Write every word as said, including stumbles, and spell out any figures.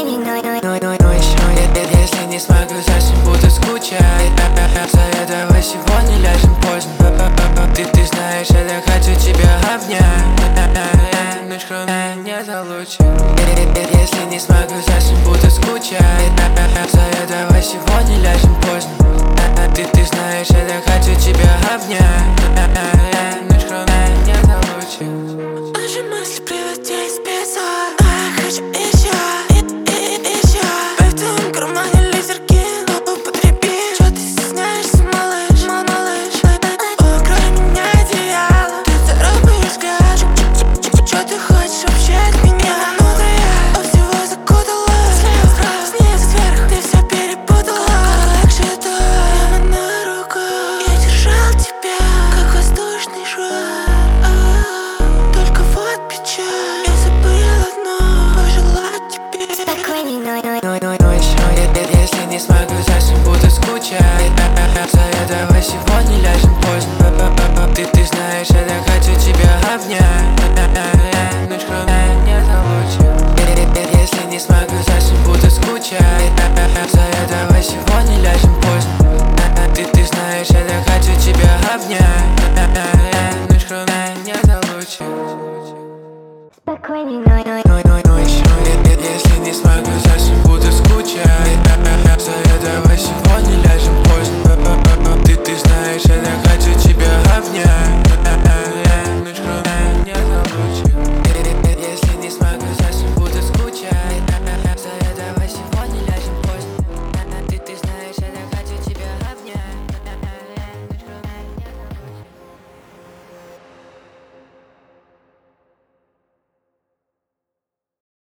Спокойней, но, но, но, но, но еще если не смогу, совсем буду скучать. Давай сегодня ляжем поздно. Ты, ты знаешь, я так хочу тебя обнять. Ночь хрона не залучит. Если не смогу, совсем буду скучать. Давай сегодня ляжем поздно. Ты, ты знаешь, я так хочу тебя обнять. Ночь хрона не залучит. Наши мысли превратились в песок, а я хочу еще, и, и, и еще. В твоем кармане лизер кинул, употреби. Чё ты стесняешься, малыш, мал, малыш? Укрой меня одеялом. Ты царапаешь гад. Чё ты хочешь вообще от меня? Ну да я от всего закуталась. Слева, справа, снизу, сверху. Ты все перепутала. Как же это? Прямо на руках я держал тебя, как воздушный шар. Только вот печаль, я забыла одно, пожелать тебе. Спокойней, но, но, но, но, но еще если не смогу, совсем буду скучать. Давай сегодня ляжем поздно. Ты, ты знаешь, я так хочу тебя обнять.